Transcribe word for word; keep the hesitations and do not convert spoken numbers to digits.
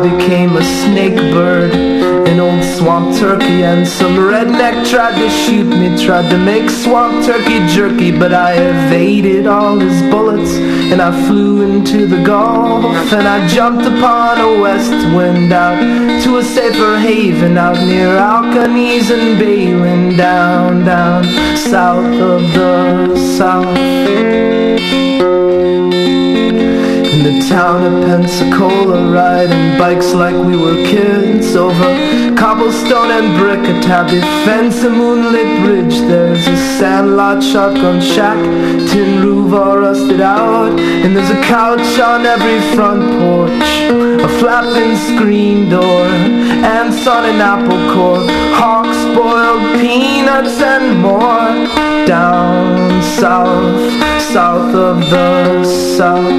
became a snake bird, an old swamp turkey, and some redneck tried to shoot me, tried to make swamp turkey jerky, but I evaded all his bullets, and I flew into the Gulf, and I jumped upon a west wind out to a safer haven out near Alkanese and Balin, down, down, south of the South. In the town of Pensacola, riding bikes like we were kids, over cobblestone and brick, a tabby fence, a moonlit bridge. There's a sandlot, shotgun shack, tin roof all rusted out, and there's a couch on every front porch, a flapping screen door, ants on an apple core, hawks, boiled peanuts and more. Down south, south of the South.